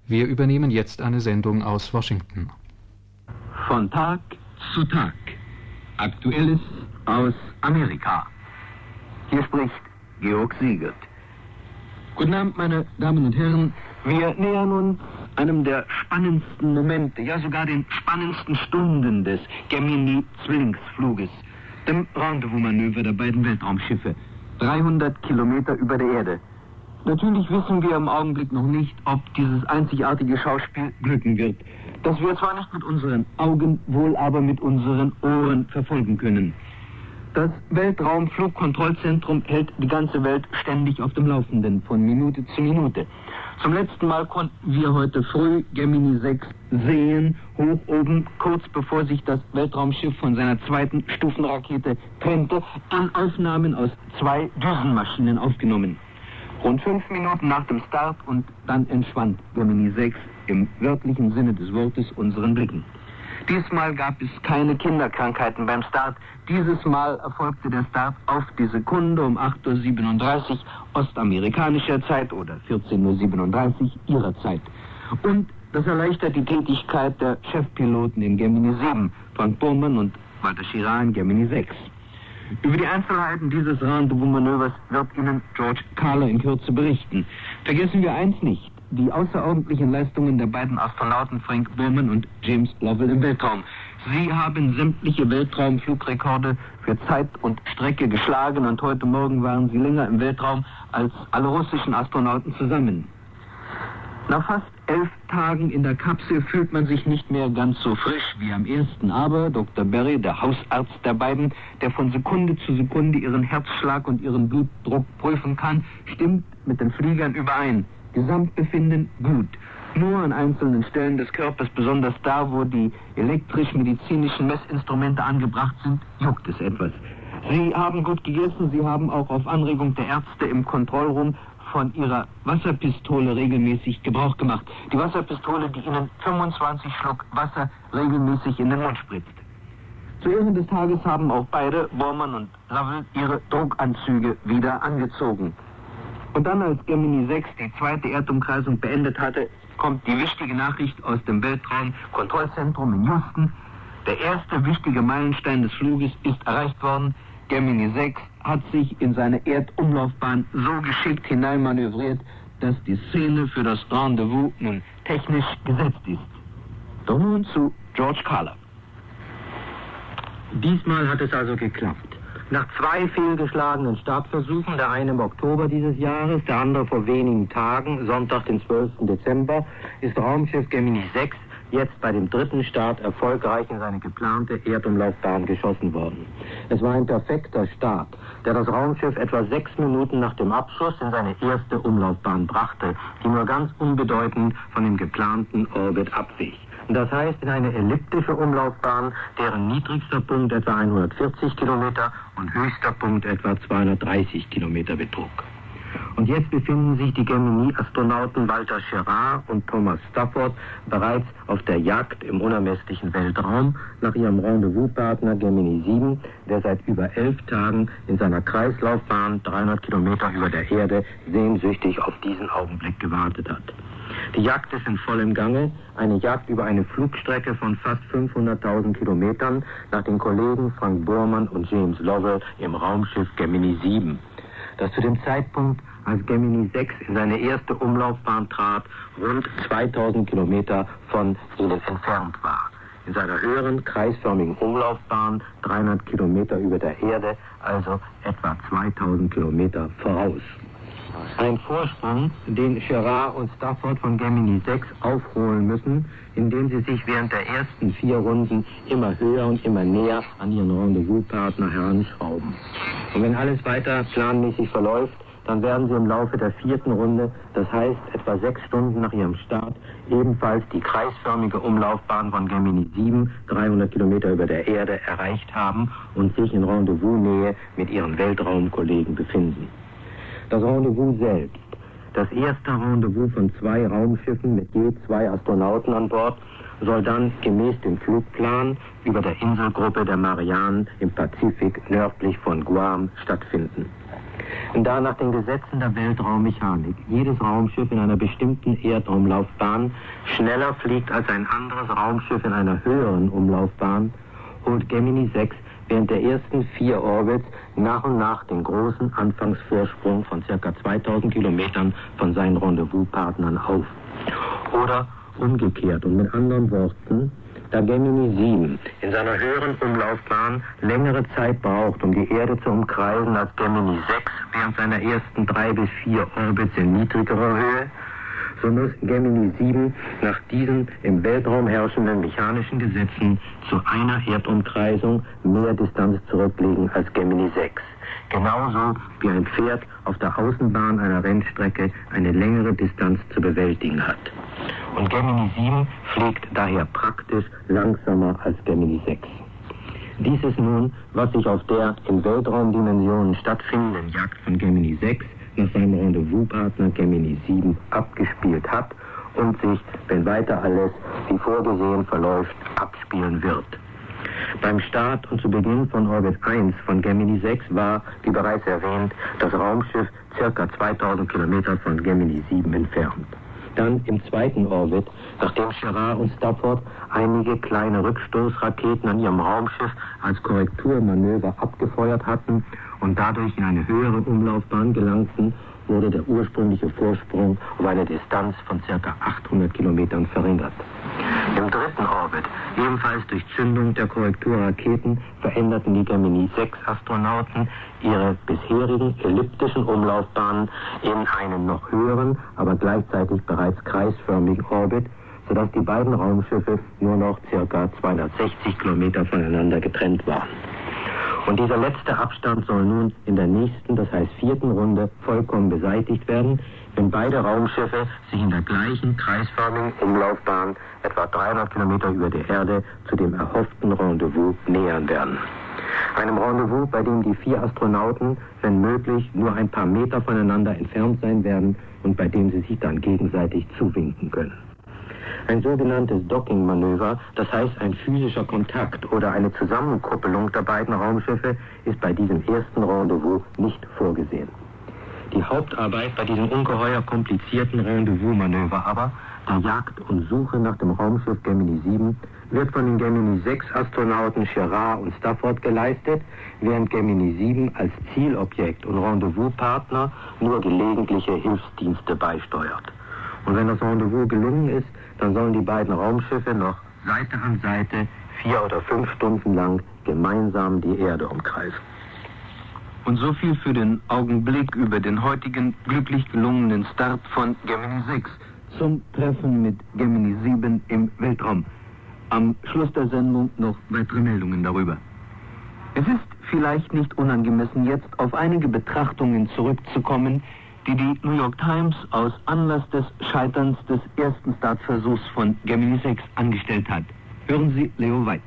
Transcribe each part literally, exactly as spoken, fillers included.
Wir übernehmen jetzt eine Sendung aus Washington. Von Tag zu Tag. Aktuelles aus Amerika. Hier spricht Georg Siegert. Guten Abend, meine Damen und Herren. Wir nähern uns einem der spannendsten Momente, ja sogar den spannendsten Stunden des Gemini-Zwillingsfluges, dem Rendezvous-Manöver der beiden Weltraumschiffe, dreihundert Kilometer über der Erde. Natürlich wissen wir im Augenblick noch nicht, ob dieses einzigartige Schauspiel glücken wird, das wir zwar nicht mit unseren Augen, wohl aber mit unseren Ohren verfolgen können. Das Weltraumflugkontrollzentrum hält die ganze Welt ständig auf dem Laufenden, von Minute zu Minute. Zum letzten Mal konnten wir heute früh Gemini sechs sehen, hoch oben, kurz bevor sich das Weltraumschiff von seiner zweiten Stufenrakete trennte, an Aufnahmen aus zwei Düsenmaschinen aufgenommen. Rund fünf Minuten nach dem Start und dann entschwand Gemini sechs im wörtlichen Sinne des Wortes unseren Blicken. Diesmal gab es keine Kinderkrankheiten beim Start. Dieses Mal erfolgte der Start auf die Sekunde um acht Uhr siebenunddreißig ostamerikanischer Zeit oder vierzehn Uhr siebenunddreißig ihrer Zeit. Und das erleichtert die Tätigkeit der Chefpiloten in Gemini sieben, Frank Borman und Walter Schirra in Gemini sechs. Über die Einzelheiten dieses Rendezvous-Manövers wird Ihnen George Kahler in Kürze berichten. Vergessen wir eins nicht: die außerordentlichen Leistungen der beiden Astronauten Frank Borman und James Lovell im Weltraum. Sie haben sämtliche Weltraumflugrekorde für Zeit und Strecke geschlagen und heute Morgen waren sie länger im Weltraum als alle russischen Astronauten zusammen. Nach fast elf Tagen in der Kapsel fühlt man sich nicht mehr ganz so frisch wie am ersten, aber Doktor Berry, der Hausarzt der beiden, der von Sekunde zu Sekunde ihren Herzschlag und ihren Blutdruck prüfen kann, stimmt mit den Fliegern überein. Gesamtbefinden gut. Nur an einzelnen Stellen des Körpers, besonders da, wo die elektrisch-medizinischen Messinstrumente angebracht sind, juckt es etwas. Sie haben gut gegessen, Sie haben auch auf Anregung der Ärzte im Kontrollraum von ihrer Wasserpistole regelmäßig Gebrauch gemacht. Die Wasserpistole, die Ihnen fünfundzwanzig Schluck Wasser regelmäßig in den Mund spritzt. Zu Ehren des Tages haben auch beide, Borman und Lovell, ihre Druckanzüge wieder angezogen. Und dann, als Gemini sechs die zweite Erdumkreisung beendet hatte, kommt die wichtige Nachricht aus dem Weltraumkontrollzentrum in Houston. Der erste wichtige Meilenstein des Fluges ist erreicht worden. Gemini sechs hat sich in seine Erdumlaufbahn so geschickt hineinmanövriert, dass die Szene für das Rendezvous nun technisch gesetzt ist. Doch nun zu George Kahler. Diesmal hat es also geklappt. Nach zwei fehlgeschlagenen Startversuchen, der eine im Oktober dieses Jahres, der andere vor wenigen Tagen, Sonntag, den zwölften Dezember, ist Raumschiff Gemini sechs jetzt bei dem dritten Start erfolgreich in seine geplante Erdumlaufbahn geschossen worden. Es war ein perfekter Start, der das Raumschiff etwa sechs Minuten nach dem Abschuss in seine erste Umlaufbahn brachte, die nur ganz unbedeutend von dem geplanten Orbit abwich. Das heißt, in eine elliptische Umlaufbahn, deren niedrigster Punkt etwa hundertvierzig Kilometer und höchster Punkt etwa zweihundertdreißig Kilometer betrug. Und jetzt befinden sich die Gemini-Astronauten Walter Schirra und Thomas Stafford bereits auf der Jagd im unermesslichen Weltraum nach ihrem Rendezvous-Partner Gemini sieben, der seit über elf Tagen in seiner Kreislaufbahn dreihundert Kilometer über der Erde sehnsüchtig auf diesen Augenblick gewartet hat. Die Jagd ist in vollem Gange, eine Jagd über eine Flugstrecke von fast fünfhunderttausend Kilometern nach den Kollegen Frank Borman und James Lovell im Raumschiff Gemini sieben, das zu dem Zeitpunkt, als Gemini sechs in seine erste Umlaufbahn trat, rund zweitausend Kilometer von ihnen entfernt war. In seiner höheren, kreisförmigen Umlaufbahn dreihundert Kilometer über der Erde, also etwa zweitausend Kilometer voraus. Ein Vorsprung, den Schirra und Stafford von Gemini sechs aufholen müssen, indem sie sich während der ersten vier Runden immer höher und immer näher an ihren Rendezvous-Partner heranschrauben. Und wenn alles weiter planmäßig verläuft, dann werden sie im Laufe der vierten Runde, das heißt etwa sechs Stunden nach ihrem Start, ebenfalls die kreisförmige Umlaufbahn von Gemini sieben, dreihundert Kilometer über der Erde, erreicht haben und sich in Rendezvous-Nähe mit ihren Weltraumkollegen befinden. Das Rendezvous selbst, das erste Rendezvous von zwei Raumschiffen mit je zwei Astronauten an Bord, soll dann gemäß dem Flugplan über der Inselgruppe der Marianen im Pazifik nördlich von Guam stattfinden. Da nach den Gesetzen der Weltraummechanik jedes Raumschiff in einer bestimmten Erdumlaufbahn schneller fliegt als ein anderes Raumschiff in einer höheren Umlaufbahn, holt Gemini sechs während der ersten vier Orbits nach und nach den großen Anfangsvorsprung von ca. zweitausend Kilometern von seinen Rendezvous-Partnern auf. Oder umgekehrt und mit anderen Worten, da Gemini sieben in seiner höheren Umlaufbahn längere Zeit braucht, um die Erde zu umkreisen, als Gemini sechs während seiner ersten drei bis vier Orbits in niedrigerer Höhe, so muss Gemini sieben nach diesen im Weltraum herrschenden mechanischen Gesetzen zu einer Erdumkreisung mehr Distanz zurücklegen als Gemini sechs. Genauso wie ein Pferd auf der Außenbahn einer Rennstrecke eine längere Distanz zu bewältigen hat. Und Gemini sieben fliegt daher praktisch langsamer als Gemini sechs. Dies ist nun, was sich auf der in Weltraumdimensionen stattfindenden Jagd von Gemini sechs nach seinem Rendezvous-Partner Gemini sieben abgespielt hat und sich, wenn weiter alles wie vorgesehen verläuft, abspielen wird. Beim Start und zu Beginn von Orbit eins von Gemini sechs war, wie bereits erwähnt, das Raumschiff ca. zweitausend Kilometer von Gemini sieben entfernt. Dann im zweiten Orbit, nachdem Gerard und Stafford einige kleine Rückstoßraketen an ihrem Raumschiff als Korrekturmanöver abgefeuert hatten und dadurch in eine höhere Umlaufbahn gelangten, wurde der ursprüngliche Vorsprung auf eine Distanz von ca. achthundert Kilometern verringert. Im dritten Orbit, ebenfalls durch Zündung der Korrekturraketen, veränderten die Gemini sechs Astronauten ihre bisherigen elliptischen Umlaufbahnen in einen noch höheren, aber gleichzeitig bereits kreisförmigen Orbit, sodass die beiden Raumschiffe nur noch ca. zweihundertsechzig Kilometer voneinander getrennt waren. Und dieser letzte Abstand soll nun in der nächsten, das heißt vierten Runde, vollkommen beseitigt werden, wenn beide Raumschiffe sich in der gleichen kreisförmigen Umlaufbahn etwa dreihundert Kilometer über der Erde zu dem erhofften Rendezvous nähern werden. Einem Rendezvous, bei dem die vier Astronauten, wenn möglich, nur ein paar Meter voneinander entfernt sein werden und bei dem sie sich dann gegenseitig zuwinken können. Ein sogenanntes Docking-Manöver, das heißt ein physischer Kontakt oder eine Zusammenkuppelung der beiden Raumschiffe, ist bei diesem ersten Rendezvous nicht vorgesehen. Die Hauptarbeit bei diesem ungeheuer komplizierten Rendezvous-Manöver aber, der Jagd und Suche nach dem Raumschiff Gemini sieben, wird von den Gemini sechs Astronauten Gerard und Stafford geleistet, während Gemini sieben als Zielobjekt und Rendezvous-Partner nur gelegentliche Hilfsdienste beisteuert. Und wenn das Rendezvous gelungen ist, dann sollen die beiden Raumschiffe noch Seite an Seite vier oder fünf Stunden lang gemeinsam die Erde umkreisen. Und so viel für den Augenblick über den heutigen glücklich gelungenen Start von Gemini sechs zum Treffen mit Gemini sieben im Weltraum. Am Schluss der Sendung noch weitere Meldungen darüber. Es ist vielleicht nicht unangemessen, jetzt auf einige Betrachtungen zurückzukommen, die die New York Times aus Anlass des Scheiterns des ersten Startversuchs von Gemini sechs angestellt hat. Hören Sie Leo White.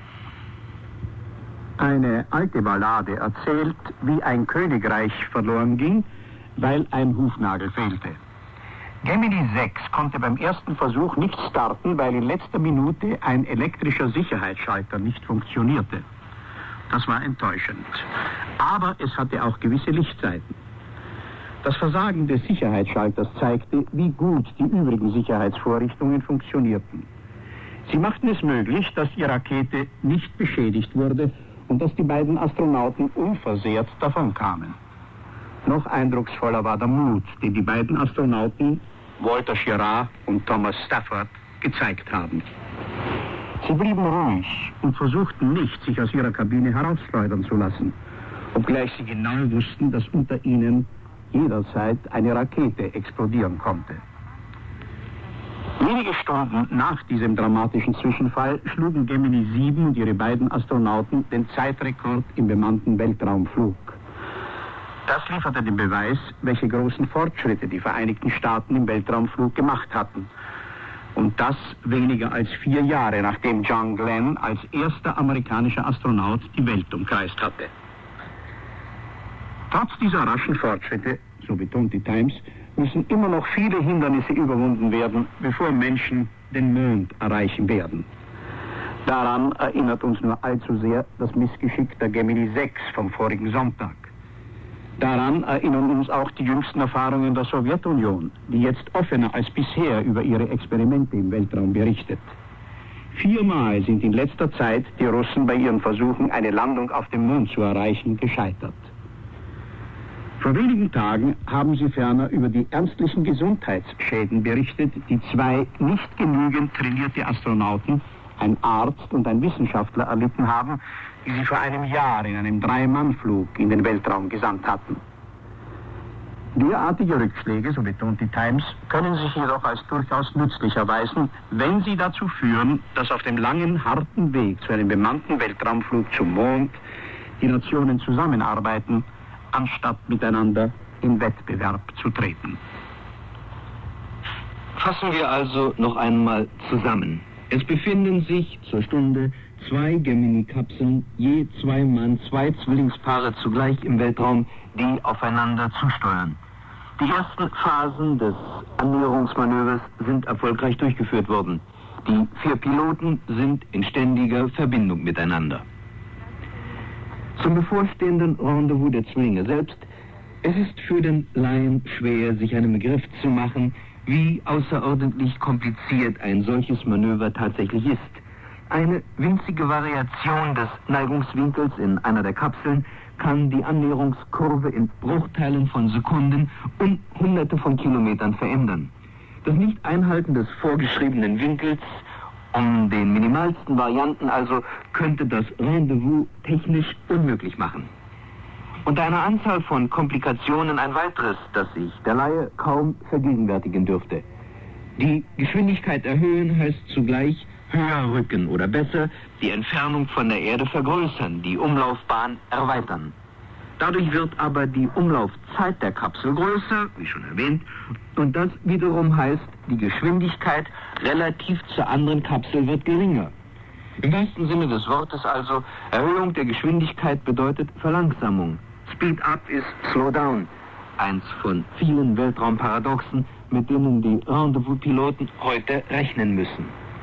Eine alte Ballade erzählt, wie ein Königreich verloren ging, weil ein Hufnagel fehlte. Gemini sechs konnte beim ersten Versuch nicht starten, weil in letzter Minute ein elektrischer Sicherheitsschalter nicht funktionierte. Das war enttäuschend. Aber es hatte auch gewisse Lichtseiten. Das Versagen des Sicherheitsschalters zeigte, wie gut die übrigen Sicherheitsvorrichtungen funktionierten. Sie machten es möglich, dass die Rakete nicht beschädigt wurde und dass die beiden Astronauten unversehrt davonkamen. Noch eindrucksvoller war der Mut, den die beiden Astronauten, Walter Gerard und Thomas Stafford, gezeigt haben. Sie blieben ruhig und versuchten nicht, sich aus ihrer Kabine herausschleudern zu lassen, obgleich sie genau wussten, dass unter ihnen jederzeit eine Rakete explodieren konnte. Wenige Stunden nach diesem dramatischen Zwischenfall schlugen Gemini sieben und ihre beiden Astronauten den Zeitrekord im bemannten Weltraumflug. Das lieferte den Beweis, welche großen Fortschritte die Vereinigten Staaten im Weltraumflug gemacht hatten. Und das weniger als vier Jahre, nachdem John Glenn als erster amerikanischer Astronaut die Welt umkreist hatte. Trotz dieser raschen Fortschritte, so betont die Times, müssen immer noch viele Hindernisse überwunden werden, bevor Menschen den Mond erreichen werden. Daran erinnert uns nur allzu sehr das Missgeschick der Gemini sechs vom vorigen Sonntag. Daran erinnern uns auch die jüngsten Erfahrungen der Sowjetunion, die jetzt offener als bisher über ihre Experimente im Weltraum berichtet. Viermal sind in letzter Zeit die Russen bei ihren Versuchen, eine Landung auf dem Mond zu erreichen, gescheitert. Vor wenigen Tagen haben sie ferner über die ernstlichen Gesundheitsschäden berichtet, die zwei nicht genügend trainierte Astronauten, ein Arzt und ein Wissenschaftler, erlitten haben, die sie vor einem Jahr in einem Drei-Mann-Flug in den Weltraum gesandt hatten. Derartige Rückschläge, so betont die Times, können sich jedoch als durchaus nützlich erweisen, wenn sie dazu führen, dass auf dem langen, harten Weg zu einem bemannten Weltraumflug zum Mond die Nationen zusammenarbeiten, anstatt miteinander in Wettbewerb zu treten. Fassen wir also noch einmal zusammen. Es befinden sich zur Stunde zwei Gemini-Kapseln, je zwei Mann, zwei Zwillingspaare zugleich im Weltraum, die aufeinander zusteuern. Die ersten Phasen des Annäherungsmanövers sind erfolgreich durchgeführt worden. Die vier Piloten sind in ständiger Verbindung miteinander. Zum bevorstehenden Rendezvous der Zwillinge selbst. Es ist für den Laien schwer, sich einen Begriff zu machen, wie außerordentlich kompliziert ein solches Manöver tatsächlich ist. Eine winzige Variation des Neigungswinkels in einer der Kapseln kann die Annäherungskurve in Bruchteilen von Sekunden und Hunderte von Kilometern verändern. Das Nicht-Einhalten des vorgeschriebenen Winkels, um den minimalsten Varianten also, könnte das Rendezvous technisch unmöglich machen. Unter einer Anzahl von Komplikationen ein weiteres, das sich der Laie kaum vergegenwärtigen dürfte. Die Geschwindigkeit erhöhen heißt zugleich höher rücken oder besser die Entfernung von der Erde vergrößern, die Umlaufbahn erweitern. Dadurch wird aber die Umlaufzeit der Kapsel größer, wie schon erwähnt, und das wiederum heißt, die Geschwindigkeit relativ zur anderen Kapsel wird geringer. Im wahrsten Sinne des Wortes also, Erhöhung der Geschwindigkeit bedeutet Verlangsamung. Speed up ist slow down. Eins von vielen Weltraumparadoxen, mit denen die Rendezvous-Piloten heute rechnen müssen.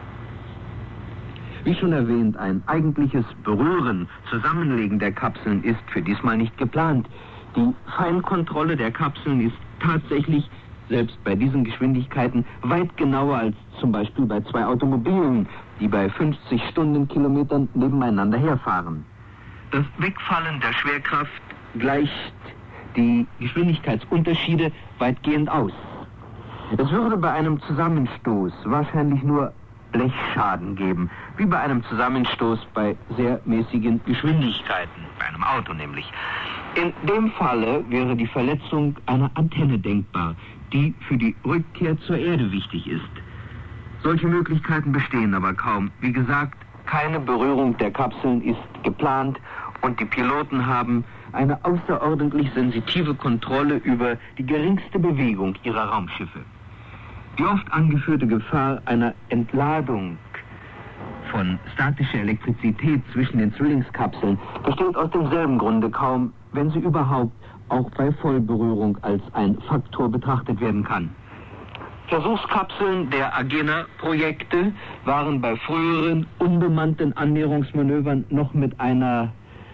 Wie schon erwähnt, ein eigentliches Berühren, Zusammenlegen der Kapseln ist für diesmal nicht geplant. Die Feinkontrolle der Kapseln ist tatsächlich, selbst bei diesen Geschwindigkeiten, weit genauer als zum Beispiel bei zwei Automobilen, die bei fünfzig Stundenkilometern nebeneinander herfahren. Das Wegfallen der Schwerkraft gleicht die Geschwindigkeitsunterschiede weitgehend aus. Es würde bei einem Zusammenstoß wahrscheinlich nur Blechschaden geben, wie bei einem Zusammenstoß bei sehr mäßigen Geschwindigkeiten, bei einem Auto nämlich. In dem Falle wäre die Verletzung einer Antenne denkbar, die für die Rückkehr zur Erde wichtig ist. Solche Möglichkeiten bestehen aber kaum. Wie gesagt, keine Berührung der Kapseln ist geplant und die Piloten haben eine außerordentlich sensitive Kontrolle über die geringste Bewegung ihrer Raumschiffe. Die oft angeführte Gefahr einer Entladung von statischer Elektrizität zwischen den Zwillingskapseln besteht aus demselben Grunde kaum, wenn sie überhaupt auch bei Vollberührung als ein Faktor betrachtet werden kann. Versuchskapseln der Agena-Projekte waren bei früheren unbemannten Annäherungsmanövern noch mit einer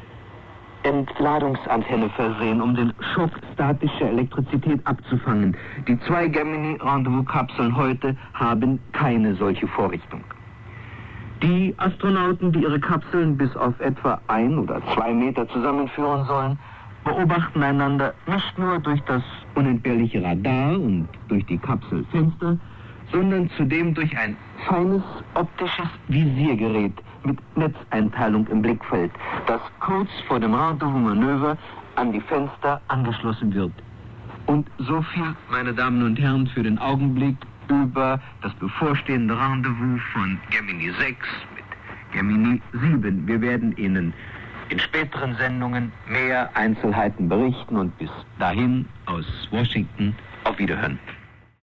Entladungsantenne versehen, um den Schock statischer Elektrizität abzufangen. Die zwei Gemini-Rendezvous-Kapseln heute haben keine solche Vorrichtung. Die Astronauten, die ihre Kapseln bis auf etwa ein oder zwei Meter zusammenführen sollen, beobachten einander nicht nur durch das unentbehrliche Radar und durch die Kapselfenster, sondern zudem durch ein feines optisches Visiergerät mit Netzeinteilung im Blickfeld, das kurz vor dem Rendezvous-Manöver an die Fenster angeschlossen wird. Und so viel, meine Damen und Herren, für den Augenblick über das bevorstehende Rendezvous von Gemini sechs mit Gemini sieben. Wir werden Ihnen in späteren Sendungen mehr Einzelheiten berichten und bis dahin aus Washington auf Wiederhören.